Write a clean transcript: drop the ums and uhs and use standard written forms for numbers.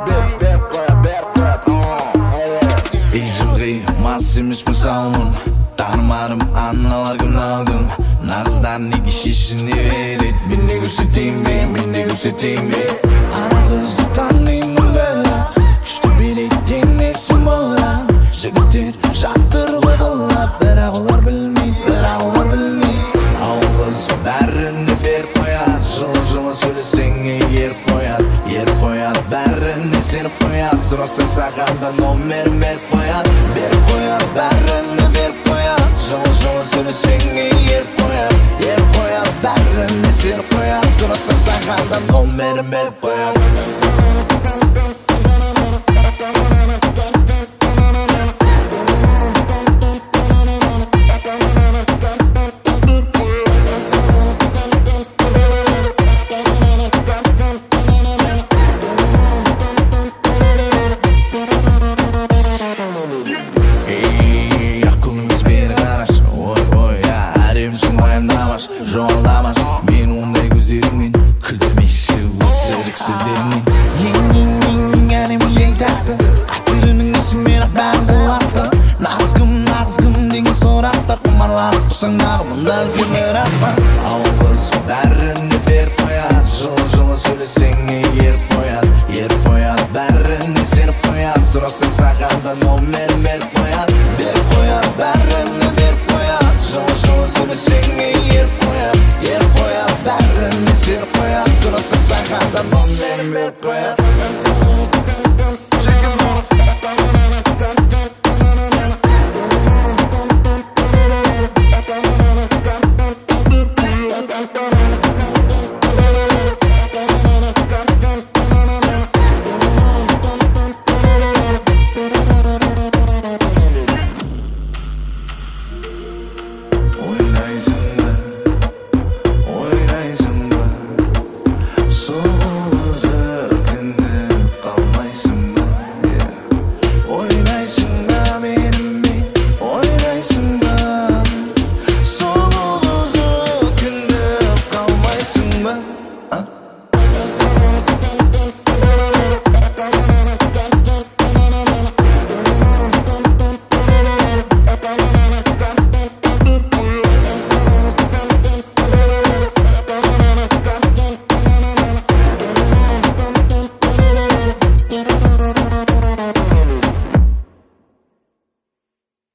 İjilgi masimiz bu salmın tanımadım annalar günaldım Narızdan ne kişisini verit Minne göstereyim mi Ana kızı tanıyım böyle Küçtü biri dinlesin bola Jigittir jattır vıgıllap Berağlar bilmeyip Ağız berrini ver koyat Жылы söylesene yer koyat Berrini seni koyat Sırası sağanda nomer ver koyat Berrini ver koyat Жылы söylesene yer koyat Berrini seni koyat Sırası sağanda nomer ver koyat Жоғаламаш мен ондай көздеріңмен күлдірмеші өтіріксіздеріңмен ең әнім ең тәтті қайтерінің ішімен-ақ бәрін болатты Назгым деген сұрақтар құмарланып тұрсаң дағы мұнда үлкен бірақ бар Ауыл қыз бәріне беріп қояды Жылы сөйлесеңе еріп қояды Бәріне сеніп қояды сұрасаң саған да номерін беріп қояды бәріне беріп қояды Жылы сөйлесеңе еріп қояды Бәріне сеніп қояды сұрасаң саған да номерін беріп қояды